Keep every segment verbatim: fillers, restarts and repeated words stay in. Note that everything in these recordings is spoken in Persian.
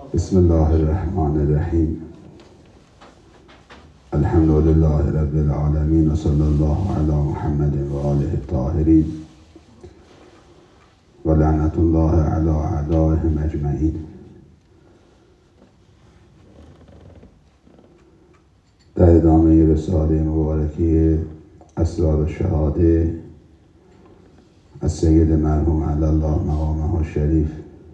بسم الله الرحمن الرحیم. الحمد لله رب العالمین و صلی الله علی محمد و آله الطاهرین و لعنت الله علی اعدائهم اجمعین. در ادامه رساله مبارکه اسرار الشهاده از سید مرحوم علی الله مقامه الشریف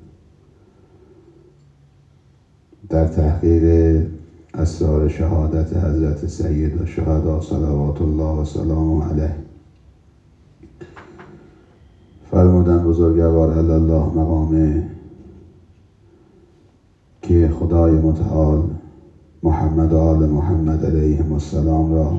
در تحقیق اسرار شهادت حضرت سید الشهدا صلوات الله و سلامه علیه، فرمودن بزرگوار علی الله مقامه که خدای متعال محمد و آل محمد علیهم السلام را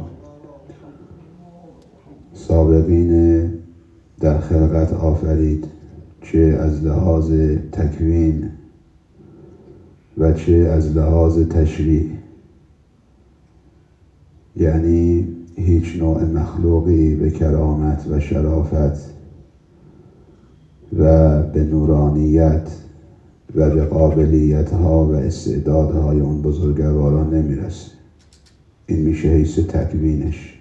سابقین در خلقت آفرید، چه از لحاظ تکوین و چه از لحاظ تشریع. یعنی هیچ نوع مخلوقی به کرامت و شرافت و به نورانیت و به قابلیت‌ها و استعدادهای اون بزرگواران نمیرسه. این میشه حیث تکوینش.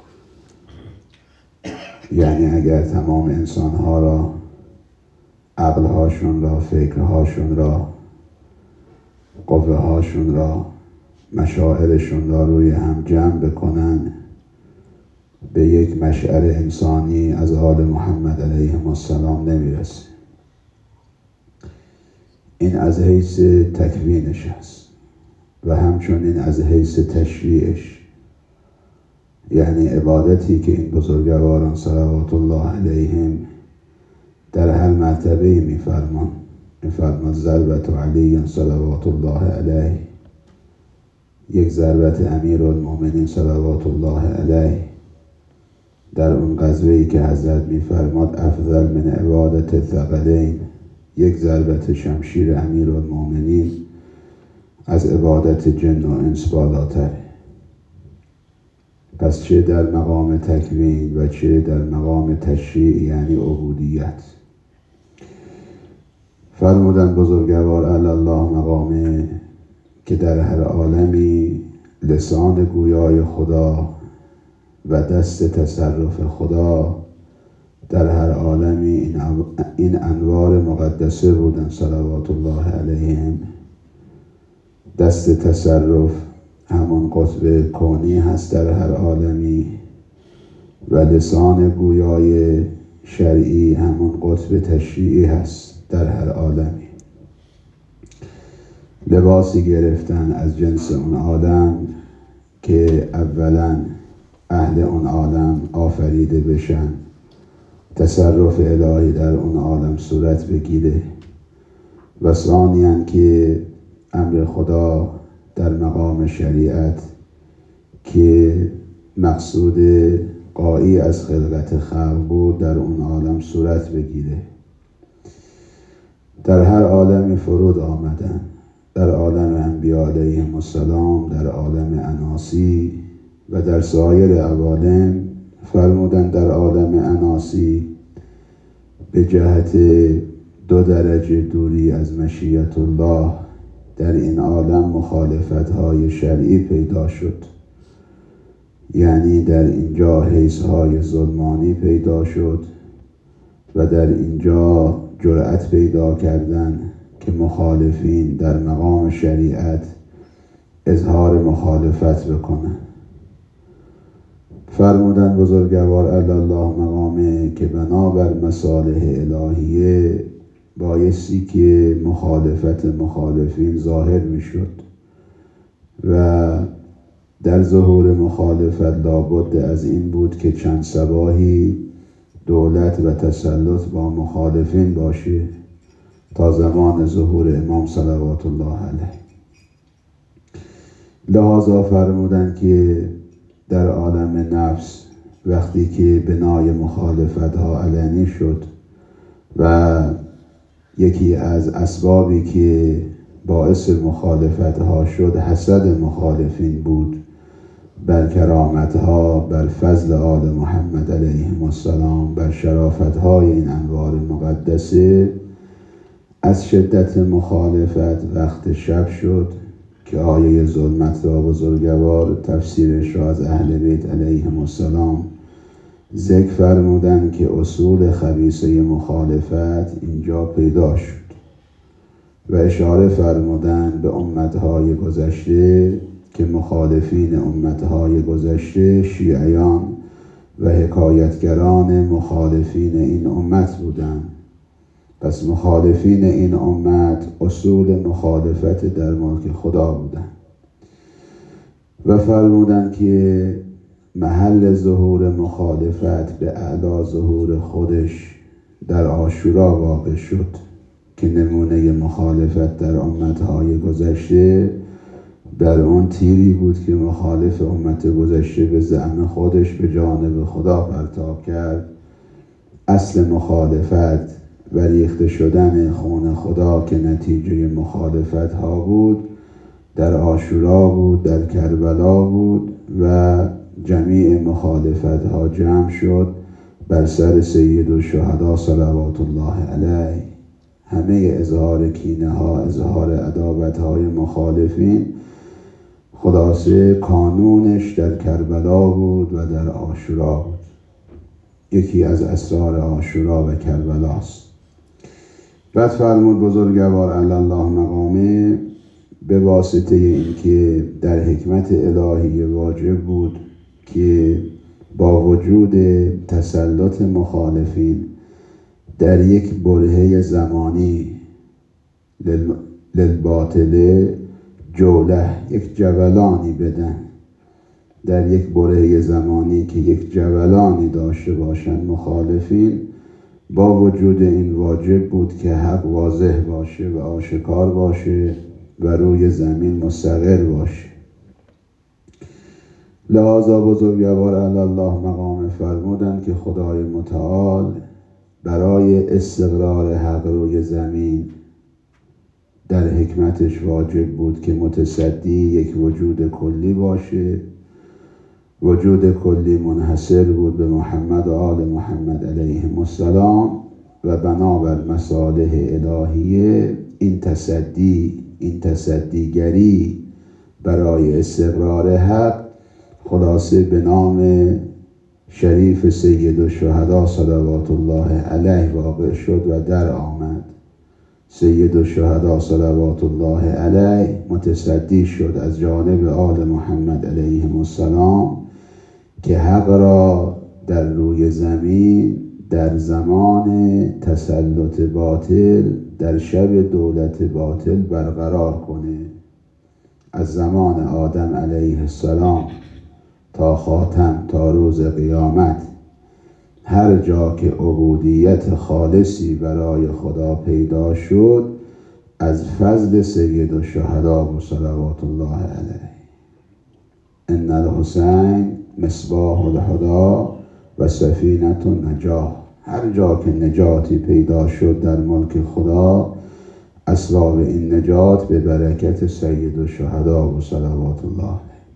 یعنی اگر تمام انسانها را، عقلهاشون را، فکرهاشون را، قوه هاشون را، مشاعرشون را روی هم جمع بکنن به یک مشعر انسانی از آل محمد علیهم السلام نمیرسه. این از حیث تکوینش است و همچنین از حیث تشریعش. یعنی عبادتی که این بزرگواران صلوات الله علیهم در هر مرتبه میفرمان میفرماد ضربت علی صلوات الله علیه، یک ضربت امیرالمؤمنین صلوات الله علیه در اون غزوه‌ای که حضرت میفرماد افضل من عبادت الثقلین، یک ضربت شمشیر امیرالمؤمنین از عبادت جن و انس بالاتره. پس چه در مقام تکوین و چه در مقام تشریع، یعنی عبودیت. فرمودن بزرگوار علی الله مقامه که در هر عالمی لسان گویای خدا و دست تصرف خدا در هر عالمی این انوار مقدسه بودن صلوات الله علیهم. دست تصرف همون قطب کونی هست در هر عالمی و لسان گویای شرعی همون قطب تشریعی هست در هر عالمی. لباسی گرفتن از جنس اون عالم که اولا اهل اون عالم آفریده بشن، تصرف الهی در اون عالم صورت بگیره، و ثانیاً که امر خدا در مقام شریعت که مقصود غایی از خلقت خلق بود در اون عالم صورت بگیره. در هر عالمی فرود آمدن، در عالم انبیاء علیهم السلام، در عالم اناسی و در سایر عوالم. فرمودن در عالم اناسی به جهت دو درجه دوری از مشیت الله در این عالم مخالفت‌های شرعی پیدا شد. یعنی در اینجا حیث‌های ظلمانی پیدا شد و در اینجا جرأت پیدا کردن که مخالفین در مقام شریعت اظهار مخالفت بکنن. فرمودن بزرگوار علی الله مقامه که بنابر مصالح الهیه بایستی که مخالفت مخالفین ظاهر میشد و در ظهور مخالفت لابد از این بود که چند صباحی دولت و تسلط با مخالفین باشه تا زمان ظهور امام صلوات الله علیه. لذا فرمودن که در عالم نفس وقتی که بنای مخالفت ها علنی شد و یکی از اسبابی که باعث مخالفت ها شد حسد مخالفین بود بر کرامت ها، بر فضل آل محمد علیهم السلام، بر شرافت های این انوار مقدسه، از شدت مخالفت وقت شب شد که آیه ظلمت را بزرگوار تفسیرش را از اهل بیت علیهم السلام ذکر فرمودند که اصول خبیثه مخالفت اینجا پیدا شد و اشاره فرمودند به امتهای گذشته که مخالفین امتهای گذشته شیعیان و حکایتگران مخالفین این امت بودند. پس مخالفین این امت اصول مخالفت در ملک خدا بودند و فرمودند که محل ظهور مخالفت به اعلی ظهور خودش در عاشورا واقع شد که نمونه مخالفت در امتهای گذشته در اون تیری بود که مخالف امت گذشته به زعم خودش به جانب خدا پرتاب کرد. اصل مخالفت و ریخته شدن خون خدا که نتیجه مخالفت ها بود در عاشورا بود، در کربلا بود و جمیع مخالفت ها جمع شد بر سر سید الشهدا صلوات الله علیه. همه اظهار کینه ها، اظهار عداوت های مخالفین خلاصه کانونش در کربلا بود و در عاشورا بود. یکی از اسرار عاشورا و کربلاست. بعد فرمود بزرگوار علی الله مقامه به واسطه اینکه در حکمت الهی واجب بود که با وجود تسلط مخالفین در یک برهه زمانی للباطل جوله یک جولانی بدن، در یک برهه زمانی که یک جولانی داشته باشند مخالفین، با وجود این واجب بود که حق واضح باشه و آشکار باشه و روی زمین مستقر باشه. لذا بزرگوار علی الله مقام فرمودند که خدای متعال برای استقرار حق روی زمین در حکمتش واجب بود که متصدی یک وجود کلی باشه. وجود کلی منحصر بود به محمد و آل محمد علیهم السلام و بنابر مصالح الهیه این تصدی این تصدیگری برای استقرار حق خلاصه به نام شریف سید الشهدا صلوات الله علیه واقع شد و در آمد. سید الشهدا صلوات الله علیه متصدی شد از جانب آل محمد علیهم السلام که حق را در روی زمین در زمان تسلط باطل در شب دولت باطل برقرار کنه. از زمان آدم علیه السلام تا خاتم تا روز قیامت هر جا که عبودیت خالصی برای خدا پیدا شد از فضل سید الشهدا صلوات الله علیه. ان الحسین مصباح الهدی و سفینة النجاح. هر جا که نجاتی پیدا شد در ملک خدا اسباب این نجات به برکت سید الشهدا صلوات الله.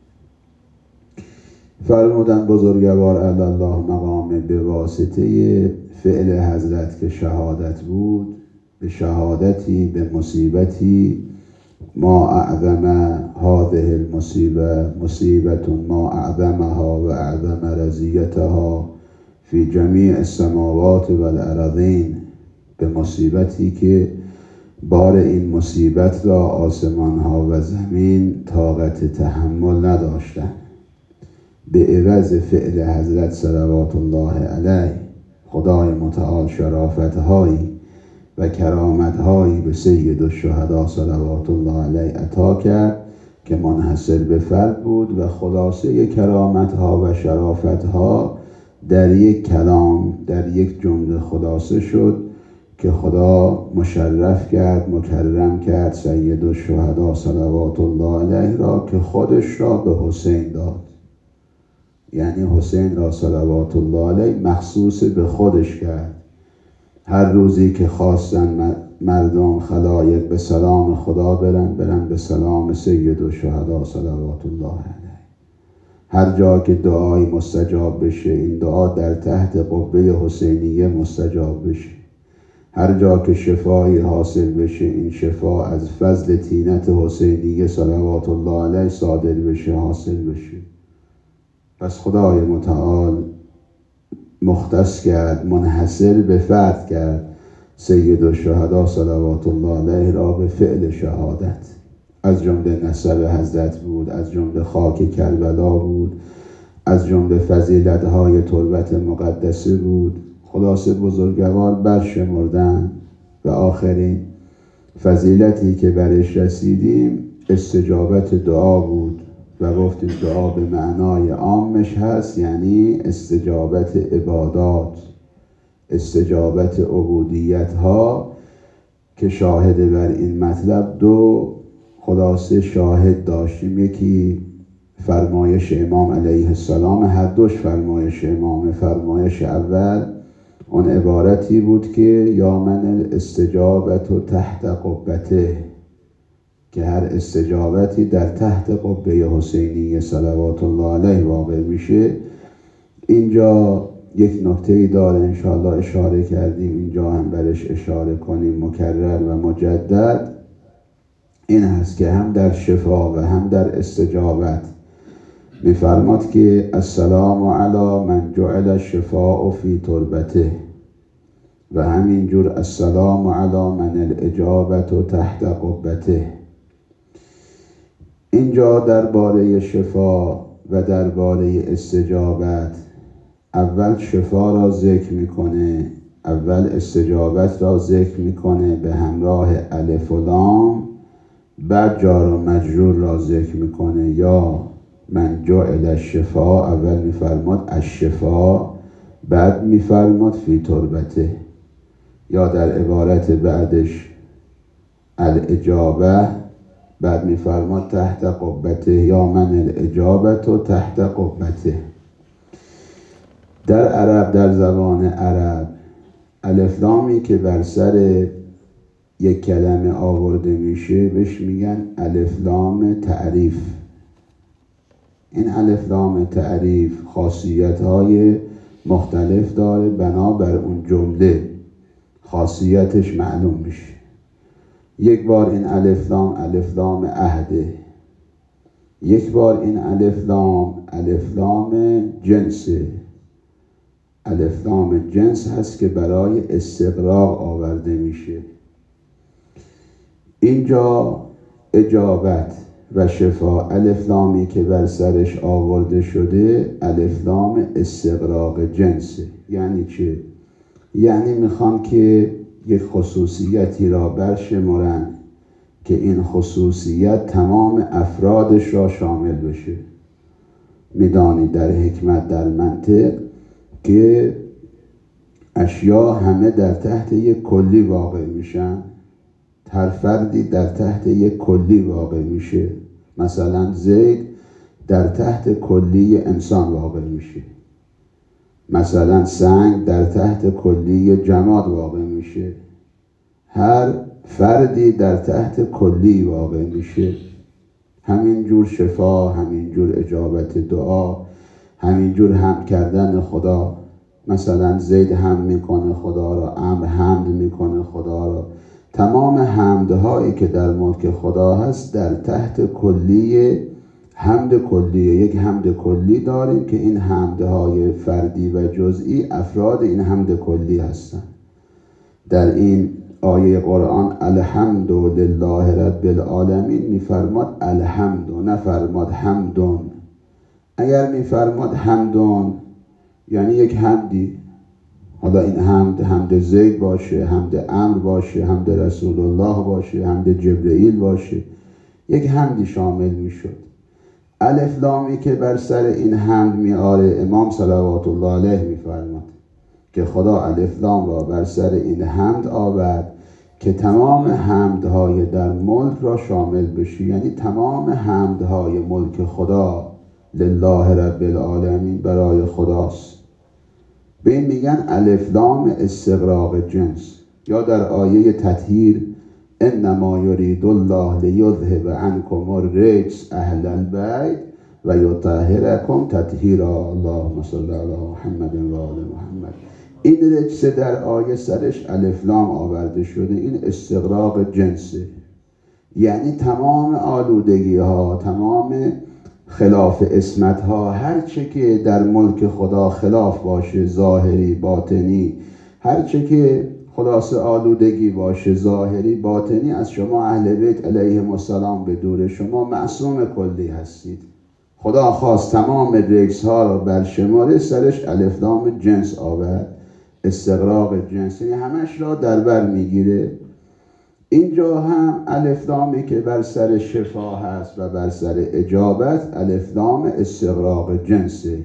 فرمودن بزرگوار علی الله مقام به واسطه فعل حضرت که شهادت بود، به شهادتی به مصیبتی ما اعظم هذه المصیبه مصیبت ما اعظمها و اعظم رضیتها فی جمیع السماوات و الارضین، به مصیبتی که بار این مصیبت را آسمان ها و زمین طاقت تحمل نداشتند. به عوض فعل حضرت صلوات الله علیه خدای متعال شرافتهایی و کرامتهایی به سید الشهدا صلوات الله علیه عطا کرد که منحصر به فرد بود و خلاصه کرامتها و شرافتها در یک کلام در یک جمله خلاصه شد که خدا مشرف کرد مکرم کرد سید الشهدا صلوات الله علیه را که خودش را به حسین داد. یعنی حسین را صلوات الله علیه مخصوص به خودش کرد. هر روزی که خواستن مردم خلایق به سلام خدا برن برن به سلام سید الشهدا صلوات الله علیه. هر جا که دعای مستجاب بشه این دعا در تحت قبه حسینیه مستجاب بشه. هر جا که شفایی حاصل بشه، این شفا از فضل طینت حسینیه صلوات الله علیه صادر بشه، حاصل بشه. پس خدای متعال مختص کرد، منحصر به فرد کرد سید الشهدا صلوات الله علیه را به فعل شهادت. از جمله نسب حضرت بود، از جمله خاک کربلا بود، از جمله فضیلت‌های تربت مقدسه بود. خلاصه بزرگوار برشمردن و آخرین فضیلتی که برش رسیدیم استجابت دعا بود و گفتیم دعا به معنای عامش هست، یعنی استجابت عبادات، استجابت عبودیت ها، که شاهد بر این مطلب دو خلاصه شاهد داشتیم. یکی فرمایش امام علیه السلام، هر دوش فرمایش امام. فرمایش اول اون عبارتی بود که یا من الاستجابت و تحت قبته، که هر استجابتی در تحت قبه حسینی صلوات الله علیه واقع میشه. اینجا یک نکته‌ای داره، انشاءالله اشاره کردیم، اینجا هم برش اشاره کنیم مکرر و مجدد. این هست که هم در شفا و هم در استجابت میفرماد که السلام علی من جعل الشفاء فی تربته، و همینجور السلام علی من الاجابت تحت قبته. اینجا درباره شفا و درباره استجابت اول شفا را ذکر میکنه، اول استجابت را ذکر میکنه به همراه الف و لام، بعد جار و مجرور را ذکر میکنه. یا من جعل الشفا، اول میفرماد الشفا، بعد میفرماد فی تربته. یا در عبارت بعدش الاجابه، بعد میفرماد تحت قبته، یا من الاجابت و تحت قبته. در عرب، در زبان عرب، الف لامی که بر سر یک کلمه آورده میشه بهش میگن الف لام تعریف. این الف لام تعریف خاصیت‌های مختلف داره، بنابر اون جمله خاصیتش معلوم میشه. یک بار این الف لام الف لام عهده، یک بار این الف لام الف لام جنسه. الف لام جنس هست که برای استغراق آورده میشه. اینجا اجابت و شفا الف لامی که بر سرش آورده شده الف لام استغراق جنسه. یعنی چه؟ یعنی میخوان که یک خصوصیتی را برشمرن که این خصوصیت تمام افرادش را شامل بشه. میدانید در حکمت، در منطق، که اشیا همه در تحت یک کلی واقع میشن. هر فردی در تحت یک کلی واقع میشه. مثلا زید در تحت کلی انسان واقع میشه، مثلا سنگ در تحت کلی جماد واقع میشه. هر فردی در تحت کلی واقع میشه. همینجور شفا، همینجور اجابت دعا، همینجور حمد کردن خدا. مثلا زید حمد میکنه خدا را، امر حمد میکنه خدا را. تمام حمدهایی که در ملک خدا هست در تحت کلی حمد کلیه. یک حمد کلی داریم که این حمدهای فردی و جزئی افراد این حمد کلی هستند. در این آیه قرآن الحمد لله رب العالمین میفرماد الحمد، نفرماد حمدون. اگر میفرماد حمدون یعنی یک حمدی، حالا این حمد حمد زید باشه، حمد امر باشه، حمد رسول الله باشه، حمد جبرئیل باشه، یک حمدی شامل میشد. الف لامی که بر سر این حمد میاره امام صلوات الله علیه میفرماد که خدا الف لام را بر سر این حمد آورد که تمام حمدهای در ملک را شامل بشه. یعنی تمام حمدهای ملک خدا لله رب العالمین برای خداست. به این میگن الف لام استغراق جنس. یا در آیه تطهیر انما یرید الله لیذهب عنکم الرجس اهل البیت و یطهرکم تطهیرا. اللهم صل علی محمد و آل محمد. این رجس در آیه سرش الف لام آورده شده، این استغراق جنسه، یعنی تمام آلودگی ها، تمام خلاف اسمت ها، هر چه که در ملک خدا خلاف باشه، ظاهری باطنی، هر چه که خلاص آلودگی باشه، ظاهری باطنی، از شما اهل بیت علیهم السلام به دور، شما معصوم کلی هستید. خدا خواست تمام رجس ها را برشماره، سرش الف لام جنس آورد، استغراق جنس، یعنی همش را در بر میگیره. اینجا هم الف لامی که بر سر شفا هست و بر سر اجابت، الف لام استغراق جنسه.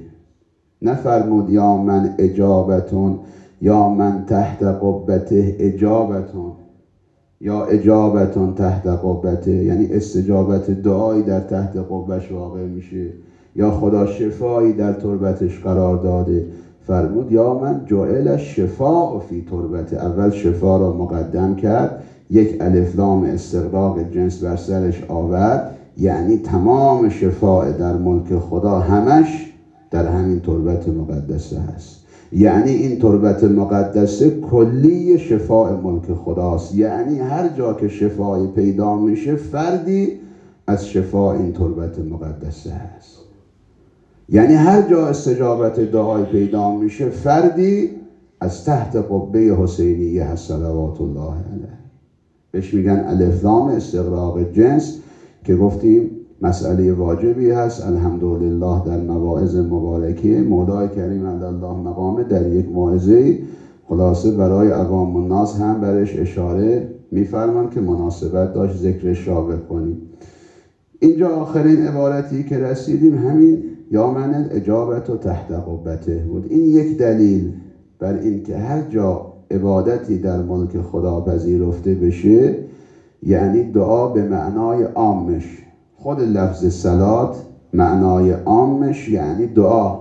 نفرمود یا من اجابتون، یا من تحت قبته اجابتون، یا اجابتون تحت قبته، یعنی استجابت دعایی در تحت قبش واقع میشه، یا خدا شفایی در تربتش قرار داده. فرمود یا من جعل شفاء فی تربته، اول شفا را مقدم کرد، یک الف لام استغراق جنس بر سرش آورد، یعنی تمام شفاء در ملک خدا همش در همین تربت مقدسه هست. یعنی این تربت مقدسه کلی شفاء ملک خداست، یعنی هر جا که شفای پیدا میشه فردی از شفاء این تربت مقدسه هست. یعنی هر جا استجابت دعای پیدا میشه فردی از تحت قبه حسینیه هست صلوات الله علیه. بهش میگن الف لام استغراق جنس، که گفتیم مسئله واجبی هست. الحمدلله در مواعظ مبارکه مولای کریم الله مقامه در یک موعظه خلاصه برای عوام الناس هم برش اشاره میفرمان که مناسبت داشت ذکرش را بکنیم. اینجا آخرین عبارتی که رسیدیم همین یا من الاجابت و تحت قبته بود. این یک دلیل بر این که هر جا عبادتی در ملک خدا پذیرفته بشه، یعنی دعا به معنای عامش، خود لفظ صلات معنای عامش یعنی دعا،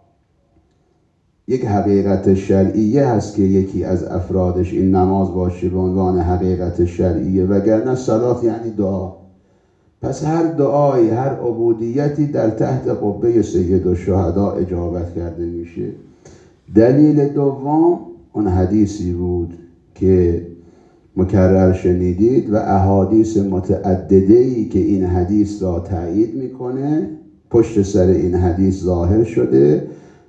یک حقیقت شرعیه هست که یکی از افرادش این نماز باشه به عنوان حقیقت شرعیه، وگرنه صلات یعنی دعا. پس هر دعایی، هر عبودیتی در تحت قبه سید الشهدا اجابت کرده میشه. دلیل دوم اون حدیثی بود که مکرر شنیدید و احادیث متعدده‌ای که این حدیث را تایید میکنه پشت سر این حدیث ظاهر شده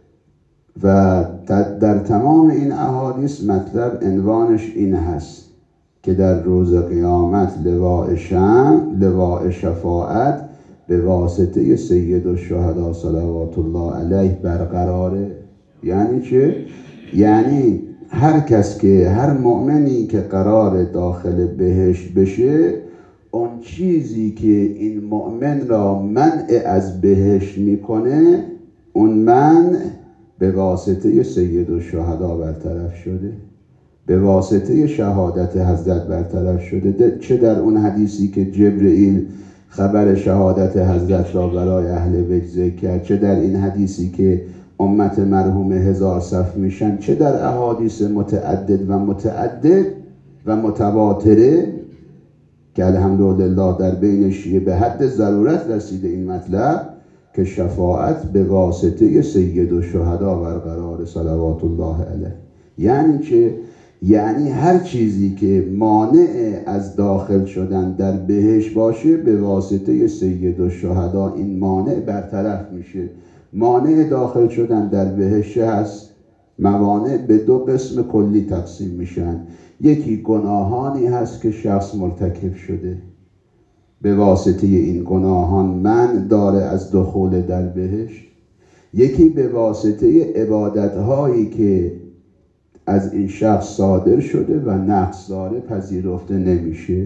و در تمام این احادیث مطلب عنوانش این هست که در روز قیامت لواء شمع، لواء شفاعت به واسطه سید الشهدا صلوات الله علیه برقراره. یعنی چه؟ یعنی هر کس که هر مؤمنی که قرار داخل بهشت بشه، اون چیزی که این مؤمن را منع از بهشت میکنه، اون منع به واسطه سید الشهدا برطرف شده، به واسطه شهادت حضرت برطرف شده. چه در اون حدیثی که جبرئیل خبر شهادت حضرت را برای اهل بیت ذکر کرد، چه در این حدیثی که امت مرحوم هزار صف میشن، چه در احادیث متعدد و متعدد و متواتره که الحمدلله در بین شیعه به حد ضرورت رسیده این مطلب که شفاعت به واسطه سید الشهدا برقرار صلوات الله علیه. یعنی چه؟ یعنی هر چیزی که مانع از داخل شدن در بهشت باشه به واسطه سید الشهدا این مانع برطرف میشه. مانع داخل شدن در بهشت هست، موانع به دو قسم کلی تقسیم میشن. یکی گناهانی هست که شخص مرتکب شده، به واسطه این گناهان من داره از دخول در بهشت. یکی به واسطه عبادتهایی که از این شخص صادر شده و نقص داره پذیرفته نمیشه.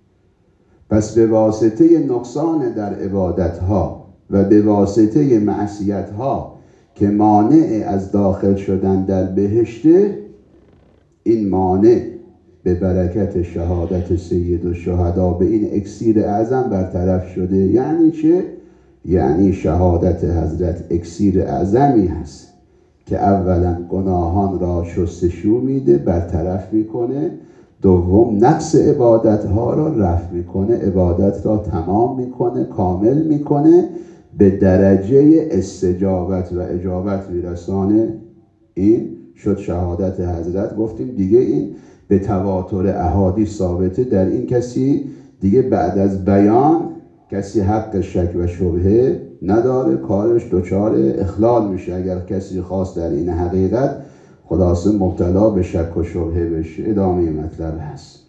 پس به واسطه نقصان در عبادتها و به واسطه معصیتها که مانع از داخل شدن در بهشته، این مانع به برکت شهادت سید الشهدا به این اکسیر اعظم برطرف شده. یعنی چه؟ یعنی شهادت حضرت اکسیر اعظمی هست که اولا گناهان را شستشو میده، برطرف میکنه، دوم نقص عبادت ها را رفع میکنه، عبادت را تمام میکنه، کامل میکنه، به درجه استجابت و اجابت میرسانه. این شد شهادت حضرت، گفتیم دیگه این به تواتر احادیث ثابته. در این کسی دیگه بعد از بیان کسی حق شک و شبهه نداره، کارش دچار اخلال میشه. اگر کسی خواست در این حقیقت خلاصه مبتلا به شک و شبهه بشه. ادامه مطلب هست.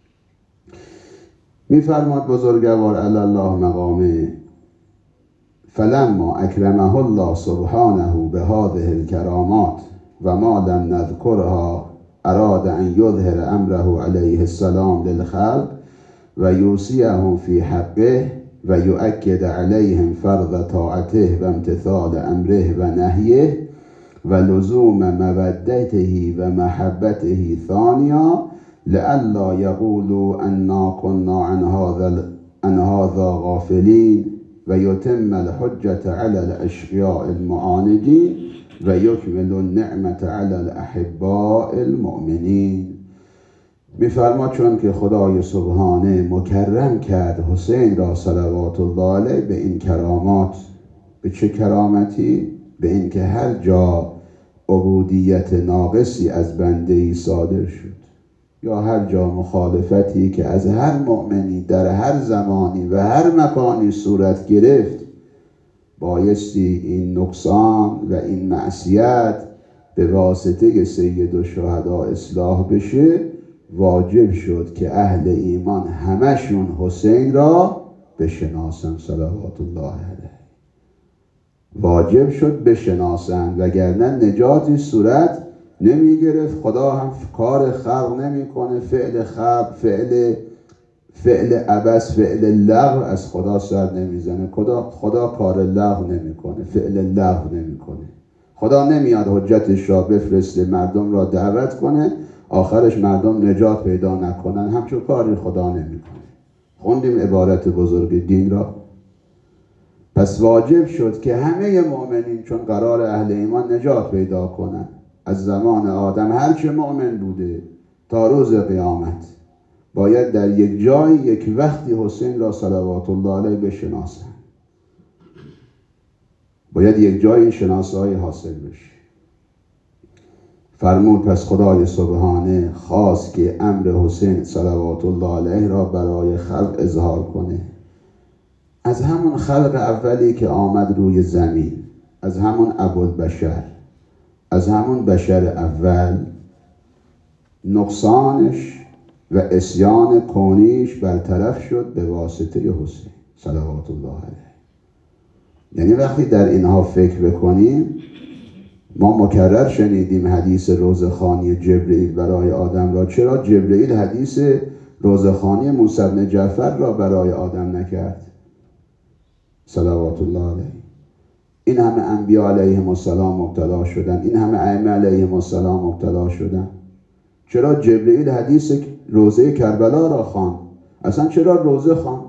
میفرماد بزرگوار علی الله مقامه: فلما اکرمه الله سبحانه به هذه الکرامات و ما لم نذکرها اراد ان یظهر امره علیه السلام للخلق و یوصیهم فی حقه و یؤکد علیهم فرض طاعته و امتثال امره و نهیه و لزوم مودته و محبته ثانیا لئلا یقولوا انا كنا عن هذا عن هذا غافلین و یتم الحجة علی الاشقیاء المعاندین و یکمل النعمة علی الاحباء المؤمنین. میفرما چون که خدای سبحانه مکرم کرد حسین را صلوات الله علیه به این کرامات. به چه کرامتی؟ به این که هر جا عبودیت ناقصی از بنده‌ای صادر شد یا هر جا مخالفتی که از هر مؤمنی در هر زمانی و هر مکانی صورت گرفت، بایستی این نقصان و این معصیت به واسطه سید الشهدا اصلاح بشه. واجب شد که اهل ایمان همشون حسین را بشناسن صلوات الله علیه. واجب شد بشناسن، وگرنه نجاتی صورت نمی گرفت. خدا هم کار خلق نمی کنه. فعل خلق، فعل فعل عبث، فعل لغو از خدا سر نمی زنه. خدا, خدا کار لغو نمی کنه، فعل لغو نمی کنه. خدا نمیاد حجتش را بفرسته مردم را دعوت کنه آخرش مردم نجات پیدا نکنن. همچون کاری خدا نمی کنه. خوندیم عبارت بزرگ دین را. پس واجب شد که همه مؤمنین چون قرار اهل ایمان نجات پیدا کنن، از زمان آدم هرچه مؤمن بوده تا روز قیامت، باید در یک جای یک وقتی حسین را صلوات الله علیه بشناسن. باید یک جای این شناسایی حاصل بشه. فرمود پس خدای سبحانه خواست که امر حسین صلوات الله علیه را برای خلق اظهار کنه. از همون خلق اولی که آمد روی زمین، از همون ابوالبشر، از همون بشر اول، نقصانش و عصیان کونیش برطرف شد به واسطه حسین صلوات الله علیه. یعنی وقتی در اینها فکر بکنیم، ما مکرر شنیدیم حدیث روزخوانی جبرئیل برای آدم را. چرا جبرئیل حدیث روزخوانی موسی بن جعفر را برای آدم نکرد صلوات الله علیه؟ این همه انبیا علیهم السلام مبتلا شدن، این همه ائمه علیهم السلام مبتلا شدن. چرا جبرئیل حدیث روزه کربلا را خواند؟ اصلا چرا روزه خواند؟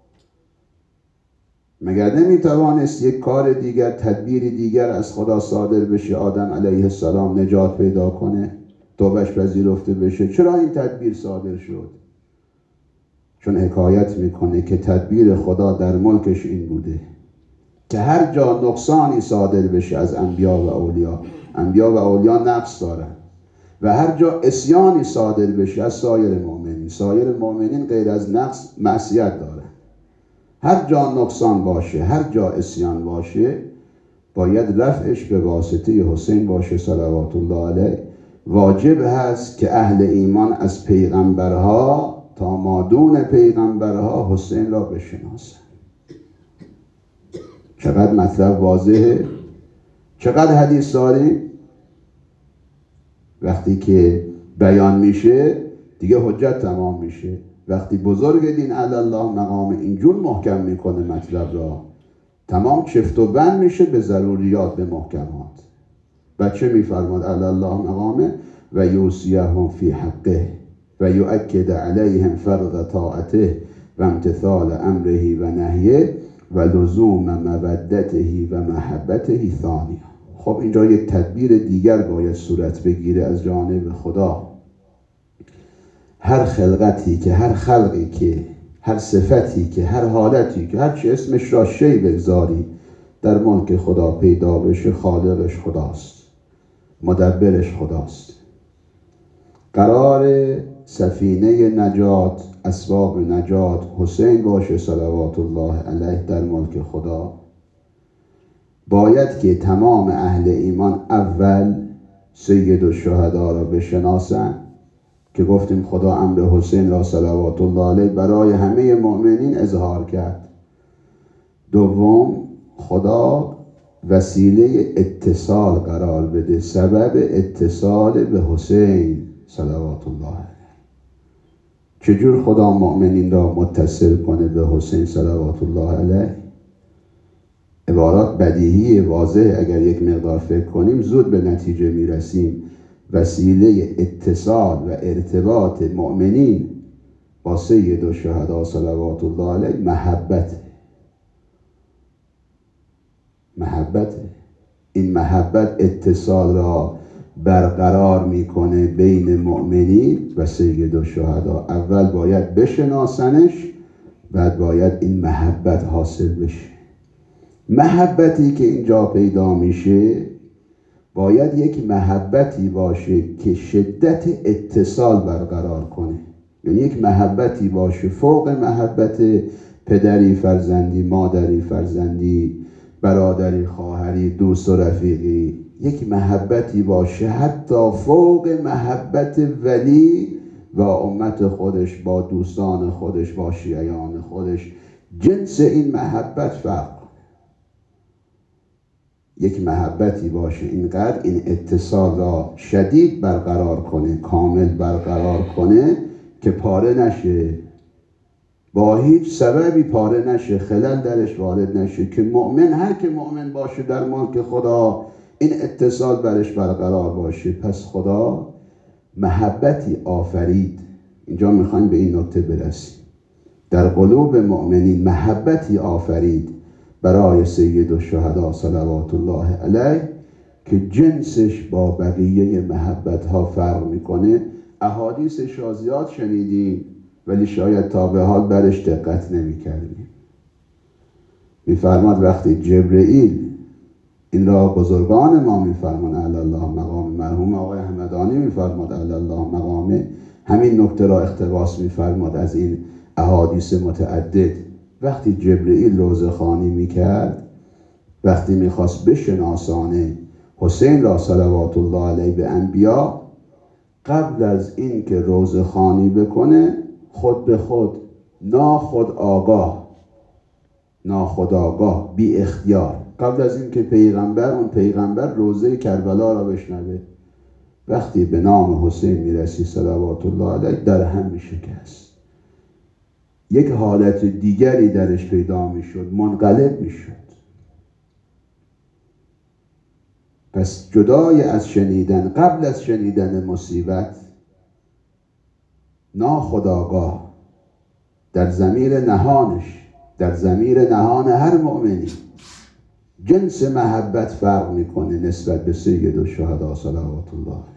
مگر نمیتوانست یک کار دیگر، تدبیر دیگر از خدا صادر بشه، آدم علیه السلام نجات پیدا کنه، توبهش پذیرفته بشه؟ چرا این تدبیر صادر شد؟ چون حکایت میکنه که تدبیر خدا در ملکش این بوده که هر جا نقصانی صادر بشه از انبیا و اولیا، انبیا و اولیا نقص دارن، و هر جا عصیانی صادر بشه از سایر مؤمنین، سایر مؤمنین غیر از نقص معصیت دارن. هر جا نقصان باشه، هر جا عصیان باشه، باید رفعش به واسطه حسین باشه صلوات الله علیه. واجب هست که اهل ایمان از پیغمبرها تا مادون پیغمبرها حسین را بشناسن. چقدر مطلب واضحه، چقدر حدیث داریم. وقتی که بیان میشه دیگه حجت تمام میشه. وقتی بزرگ دین علی الله مقام اینجور محکم میکنه مطلب را، تمام چفت و بند میشه به ضروریات، به محکمات. بچه میفرماد علی الله مقامه و یوصیهم فی حقه و یؤکد علیهم فرض طاعته و امتثال امره و نهیه و لزوم مودته و محبته ثانیه. خب اینجا یک تدبیر دیگر باید صورت بگیره از جانب خدا. هر خلقتی که، هر خلقی که، هر صفتی که، هر حالتی که، هر چی اسمش را شی بگذاری در ملک خدا پیدا بشه، خالقش خداست. مدبرش خداست. قرار سفینه نجات، اسباب نجات حسین باشه صلوات الله علیه در ملک خدا. باید که تمام اهل ایمان اول سید الشهدا را بشناسن که گفتیم خدا امر حسین را صلوات الله علیه برای همه مؤمنین اظهار کرد. دوم، خدا وسیله اتصال قرار بده، سبب اتصال به حسین صلوات الله علیه. چجور خدا مؤمنین را متصل کنه به حسین صلوات الله علیه؟ عبارات بدیهی واضح، اگر یک مقدار فکر کنیم زود به نتیجه میرسیم. وسیله اتصال و ارتباط مؤمنین با سید الشهدا صلوات الله علیه محبت محبت این محبت اتصال را برقرار میکنه بین مؤمنین و سید الشهدا. اول باید بشناسنش، بعد باید این محبت حاصل بشه. محبتی که اینجا پیدا میشه باید یک محبتی باشه که شدت اتصال برقرار کنه، یعنی یک محبتی باشه فوق محبت پدری فرزندی، مادری فرزندی، برادری خواهری، دوست و رفیقی. یک محبتی باشه حتی فوق محبت ولی و امت خودش با دوستان خودش، با شیعیان خودش. جنس این محبت فرق، یک محبتی باشه اینقدر این اتصال را شدید برقرار کنه، کامل برقرار کنه که پاره نشه، با هیچ سببی پاره نشه، خلل درش وارد نشه، که مؤمن هر که مؤمن باشه در ملک خدا این اتصال برش برقرار باشه. پس خدا محبتی آفرید. اینجا میخوایم به این نکته برسیم. در قلوب مؤمنین محبتی آفرید برای سید الشهدا صلوات الله علیه که جنسش با بقیه محبت ها فرق میکنه. احادیثش را زیاد شنیدیم ولی شاید تا به حال برش دقت نمی کردیم. میفرماد وقتی جبرئیل، این را بزرگان ما میفرمان علی الله مقام، مرحوم آقای همدانی میفرماد علی الله مقامه، همین نکته را اقتباس میفرماد از این احادیث متعدد. وقتی جبرئیل روزخوانی میکرد، وقتی میخواست بشناسانه حسین را صلوات الله علیه به انبیا، قبل از این که روزخوانی بکنه خود به خود ناخود آگاه ناخود آگاه بی اختیار، قبل از این که پیغمبر اون پیغمبر روزه کربلا را بشنوه، وقتی به نام حسین میرسی صلوات الله علیه در هم میشکست. یک حالت دیگری درش پیدا میشد، منقلب میشد. پس جدای از شنیدن، قبل از شنیدن مصیبت، ناخودآگاه در ضمیر نهانش، در ضمیر نهان هر مؤمنی جنس محبت فرق میکنه نسبت به سید الشهدا صلوات الله علیه.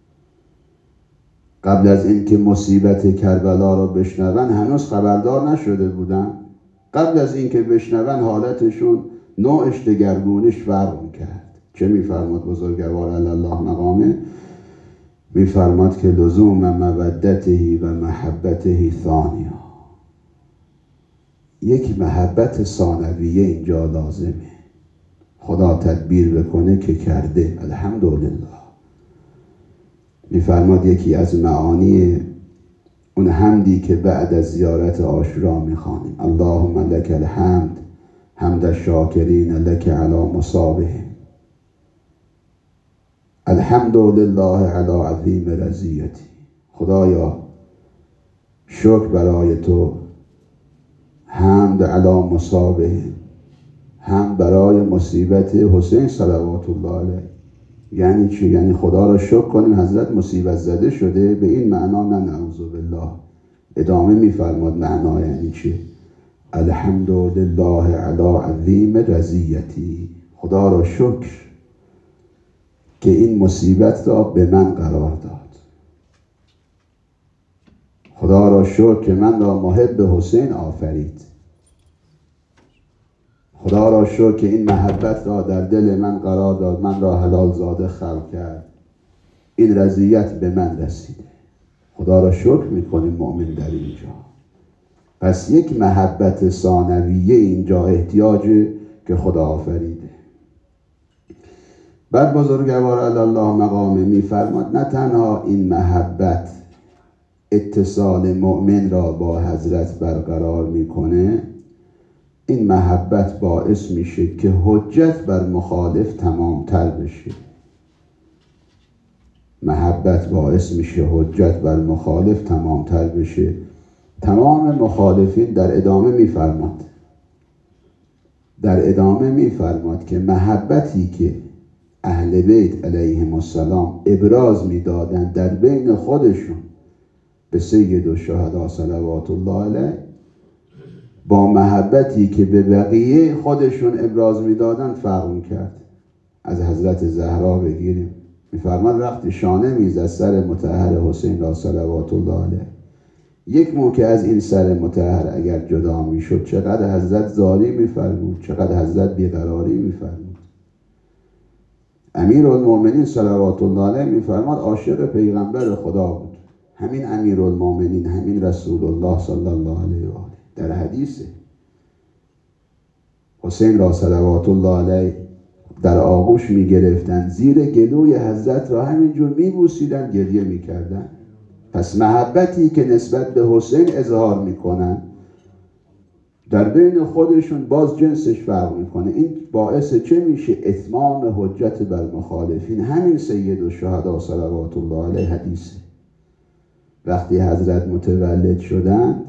قبل از اینکه مصیبت کربلا را بشنون هنوز خبردار نشده بودن. قبل از اینکه بشنون حالتشون، نوعش دگرگونیش فرق میکرد. چه میفرماد بزرگوار علی الله مقامه؟ میفرماد که لزوم مودته و محبته ثانیه، یک محبت ثانویه اینجا لازمه. خدا تدبیر بکنه که کرده، الحمدلله. میفرماد یکی از معانی اون حمدی که بعد از زیارت عاشورا میخوانیم، اللهم لک الحمد حمد الشاکرین لک علی مصابهم، الحمد لله علی عظیم رضیتی. خدایا شکر برای تو، حمد علی مصابهم، هم برای مصیبت حسین صلوات الله علیه. یعنی چی؟ یعنی خدا را شکر کنیم حضرت مصیبت زده شده، به این معنا نه، نعوذ بالله. ادامه میفرماد معنا یعنی چی؟ الحمد لله علی عظیم رضیتی، خدا را شکر که این مصیبت را به من قرار داد. خدا را شکر که من را محب حسین آفرید. خدا را شکر که این محبت را در دل من قرار داد، من را حلال زاده خلق کرد. این رضیت به من رسیده. خدا را شکر میکنیم مؤمن در اینجا. پس یک محبت ثانویه اینجا احتیاجه که خدا آفریده. بعد بزرگوار الله مقامه میفرماد نه تنها این محبت اتصال مؤمن را با حضرت برقرار میکنه، این محبت باعث میشه که حجت بر مخالف تمام تر بشه. محبت باعث میشه حجت بر مخالف تمام تر بشه. تمام مخالفین در ادامه میفرماد در ادامه میفرماد که محبتی که اهل بیت علیهم السلام ابراز میدادند در بین خودشون به سید الشهدا صلوات الله علیه، با محبتی که به بقیه خودشون ابراز میدادند فرق میکرد. از حضرت زهرا بگیریم، میفرماد وقتی شانه میزد سر مطهر حسین را صلوات الله علیه، یک مو که از این سر مطهر اگر جدا میشد چقدر حضرت زاری میفرمود، چقدر حضرت بیقراری میفرمود. امیرالمومنین صلوات الله علیه میفرماد عاشق پیغمبر خدا بود. همین امیرالمومنین، همین رسول الله صلی الله علیه و آله در حدیثه حسین را صلوات الله علیه در آغوش میگرفتن، زیر گلوی حضرت را همینجور میبوسیدن، گریه میکردن. پس محبتی که نسبت به حسین اظهار میکنن در بین خودشون باز جنسش فرق میکنه. این باعث چه میشه؟ اتمام حجت بر مخالفین. همین سید الشهدا صلوات الله علیه حدیثه. وقتی حضرت متولد شدند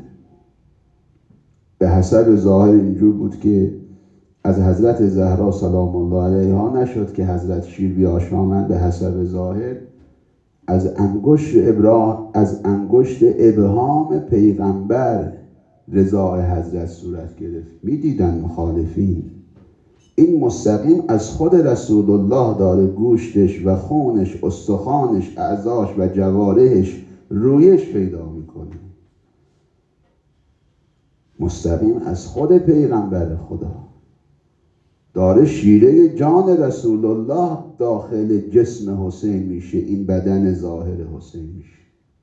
به حسب ظاهر اینجور بود که از حضرت زهرا سلام الله علیها نشد که حضرت شیر بیاشامند. به حسب ظاهر از انگشت ابرا از انگشت ابهام پیغمبر رضای حضرت صورت گرفت. میدیدن مخالفین این مستقیم از خود رسول الله داره گوشتش و خونش، استخوانش، اعضاش و جوارحش رویش پیدا میکنه. مستقیم از خود پیغمبر خدا داره شیره جان رسول الله داخل جسم حسین میشه، این بدن ظاهر حسین میشه.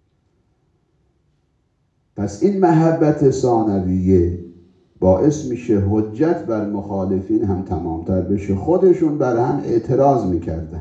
پس این محبت ثانویه باعث میشه حجت بر مخالفین هم تمامتر بشه. خودشون بر هم اعتراض میکردن،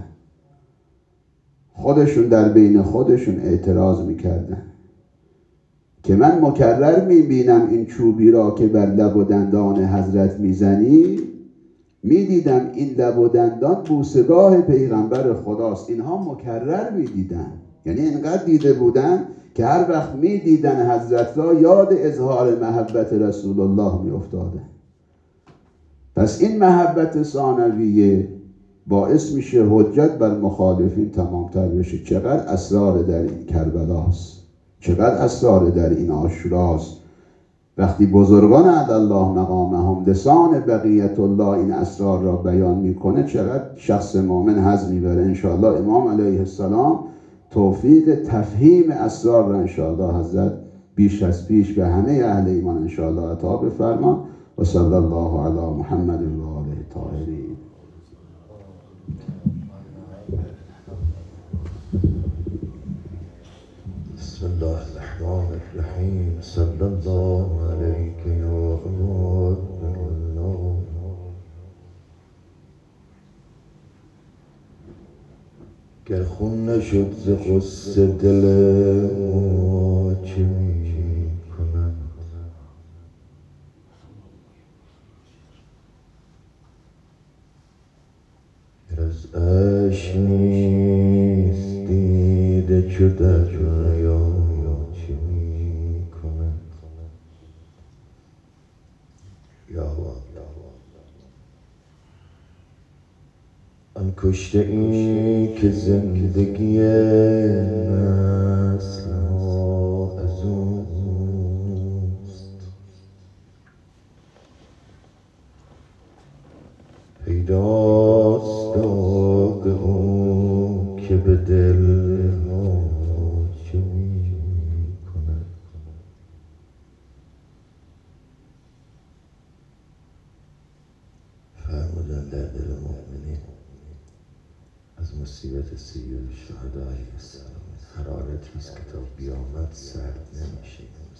خودشون در بین خودشون اعتراض میکردن که من مکرر میبینم این چوبی را که بر لب و دندان حضرت میزنی، میدیدم این لب و دندان بوسگاه پیغمبر خداست. اینها مکرر میدیدن، یعنی اینقدر دیده بودن که هر وقت میدیدن حضرت را یاد اظهار محبت رسول الله میافتادن. پس این محبت ثانویه باعث میشه حجت بر مخالفین تمامتر بشه. چقدر اسرار در این کربلاست، چقدر اسرار در این عاشوراست. وقتی بزرگان عدالله مقامهم لسان بقیت الله این اسرار را بیان میکنه، چقدر شخص مؤمن حظ میبره. انشاءالله امام علیه السلام توفیق تفهیم اسرار را انشاءالله حضرت بیش از پیش به همه اهل ایمان انشاءالله عطا بفرمان. و صلی الله علی محمد و آله الطاهرین. بسم الله الرحمن الرحیم. صلی الله علیک یا عباد الله. گر خون نشد ز غصه دل ما چه می کند؟ گر از اشک نیست دیده چو دریا چه می کند؟ یا الله. آن کشته ای که زندگی نسل ها از اوست، پیداست داغ او که به دل ها چه می کند؟ فرمودن در دل مؤمنین از مصیبت سید شهدا علیه السلام حرارتی است که تا قیامت سرد نمیشه.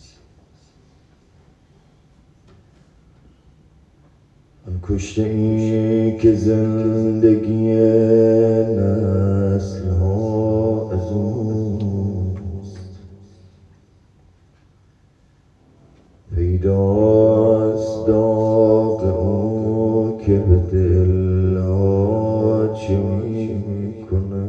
آن کشته ای که زندگی نسل ها از اوست، پیداست داغ او که به دل ها چه می کنه.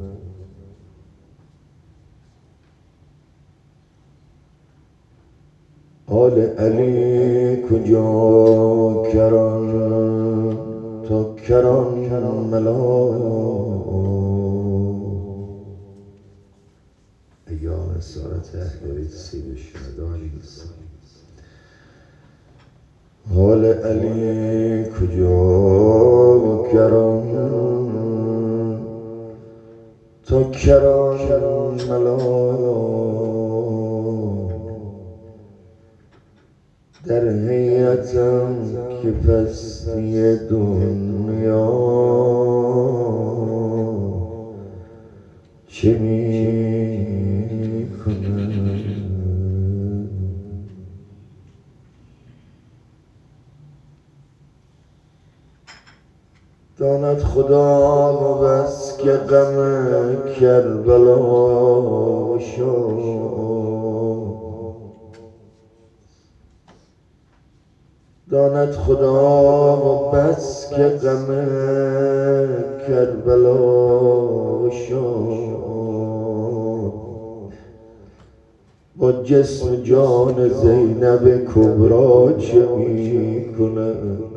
آل علی کجا کران تا کران ملا، ایام اسارت اهل بیت سید الشهدا علیه السلام. آل علی کجا کران تا کران ملا، در حیرتم که پستی دنیا چه می کنه. داند خدا و بس که غم کربلا شد، داند خدا و بس که غم کربلا شد. با جسم جان زینب کبرا چه می کنه.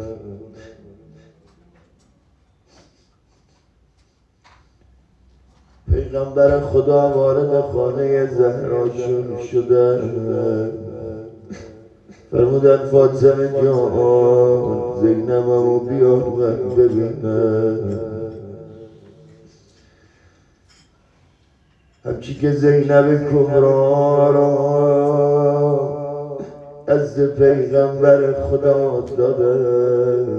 پیغمبر خدا وارد خانه زهراشون شدن، فرمودن فاطمه جان زینبمو بیار من ببینم. همچی که زینب کبرا را از پیغمبر خدا داده،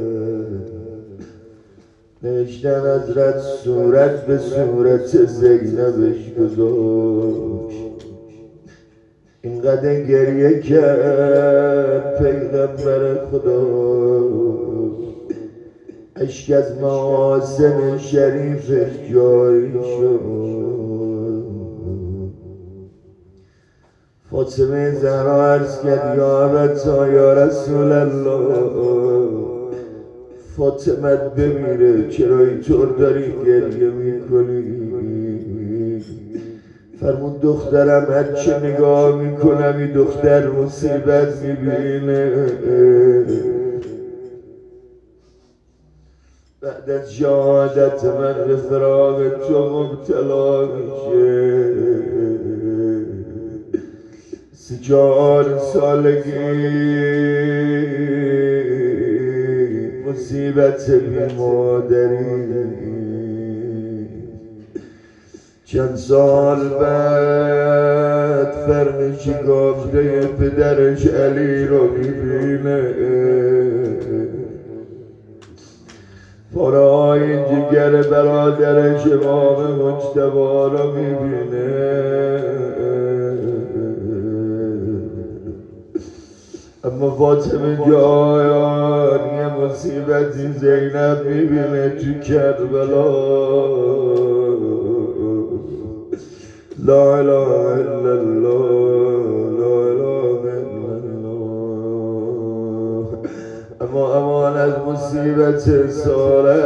نوشتن حضرت صورت به صورت زینبش گذاشت. اینقدر گریه کرد پیغمبر خدا، اشک از محاسن شریفش جاری شد. فاطمه زهرا عرض کرد یا ابتا یا رسول الله، فاطمت بمیره چرا اینطور داری گریه میکنی؟ فرمود دخترم هرچه نگاه میکنم این دختر مصیبت میبینه. بعد از شهادت من به فراق تو مبتلا میشه. سی چهار سالگی مصیبت بی مادری، چند سال بعد فرمش گفته پدرش علی رو میبینه. پارهای جگر برادرش امام مجتبی رو میبینه. اما فاطمه جان یه مصیبتی زینب میبینه تو کربلا. لا اله الا الله، لا اله الا الله. اما امان از مصیبت ساره،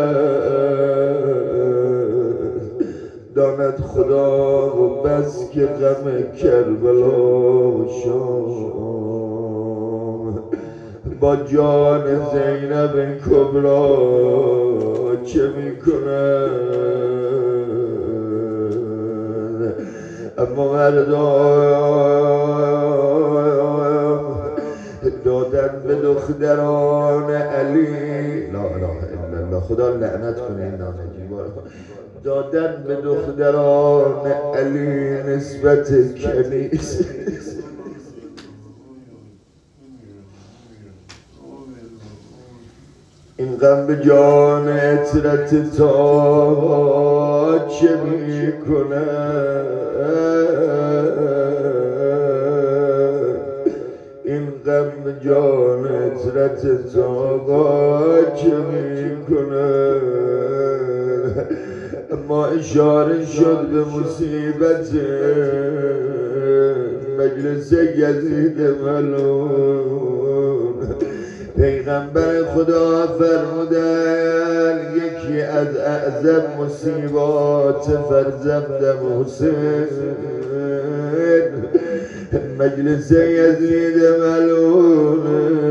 داند خدا و بس که غم کربلا شد. با جان زینب کبرا چه میکنه؟ اما مردم دادن به دختران علی، لا اله الا الله، خدا لعنت کنه این نانجیبا رو، دادن به دختران علی نسبت کنیز. این غم به جان عطرت تا چه میکنه این غم به جان عطرت تا چه میکنه اما اشاره شد به مصیبت مجلس یزید ملعون پیغمبر خدا فرمودن یکی از اعظم مصیبات فرزندم حسین مجلس یزید ملعون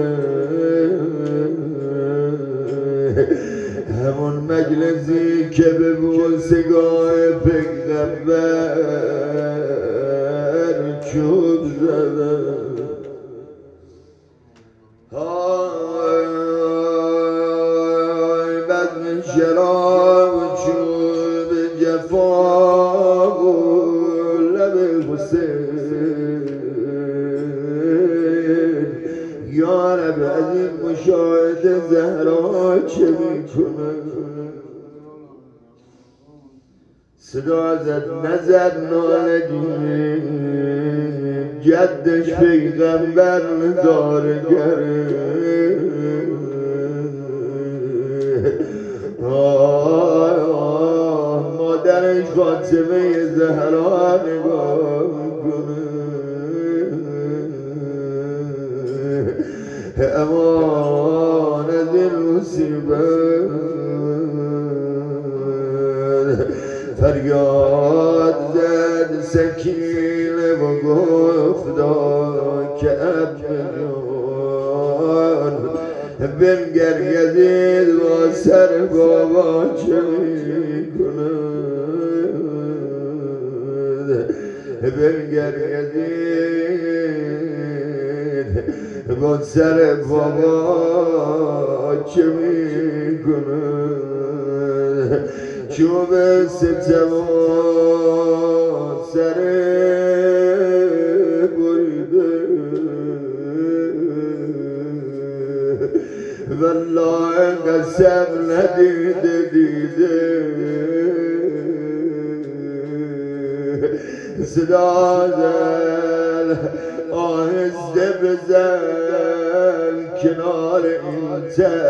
همون مجلسی که به بوسگاه پیغمبر چوب زدن های بزم شراب چوب جفا و لب حسین یا رب از این مشاهده زهرا چه میکنه صدا زد نظر نالگی جدش پیغمبر نظارگره آه آه مادرش فاطمه زهرا نگاه میکنه امان از این مصیبت فریاد زد سکینه و گفتا که ابیان بنگر یزید با سر بابا چه میکنه بنگر یزید با سر بابا چه میکنه چوب ستم و سر بریده والله قسم ندیده دیده صدا زن آهسته بزن کنار این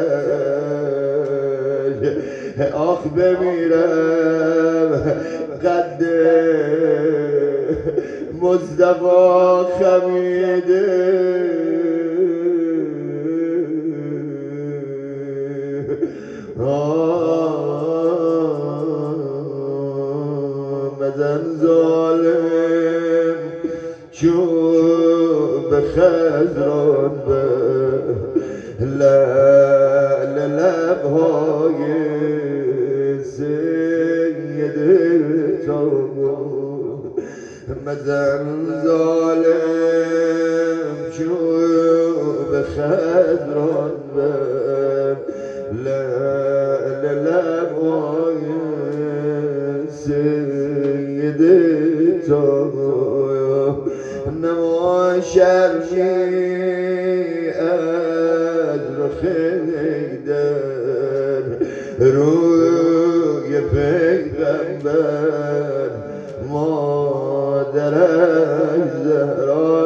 تل آخ بمیرم قد مصطفی خمیده مزن ظالم چوب خزران به لعل لبهای سید تابو مزن ظالم چوب خزران به لعل لبهای سید تابو نما شرمی از رخ حیدر روی پیغمبر مادرش زهرا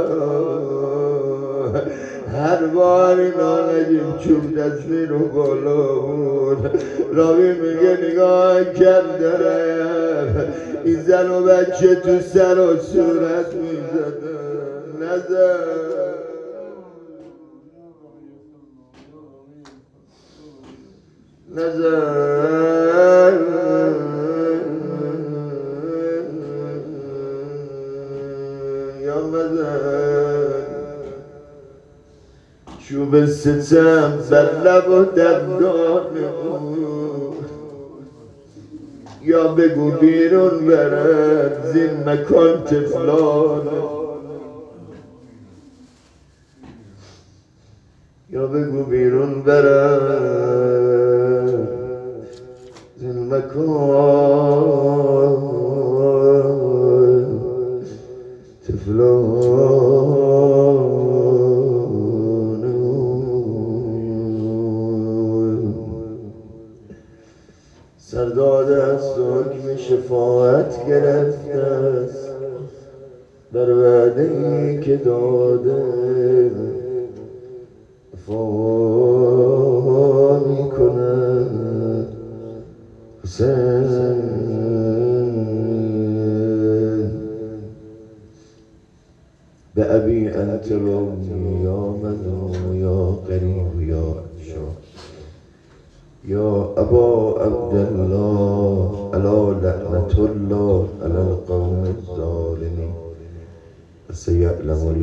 هر بار اینا نجیم چوب دستی رو بالا بود راوی میگه نگاه کردم این زن و بچه تو سر و صورت میزدن نظر نظر یا مزن چوب ستم بر لب و دندان او یا بگو بیرون برد زین مکان طفلان یا بگو بیرون برد زین مکان طفلان داده است و حکم شفاعت گرفته است بر وعده‌ای که داده وفا میکنه حسین به ابی انت رومی یا مدعو یا قریب یا عطشان یا ابا عبدالله الا لعنت الله علی القوم الظالمین. سیعلم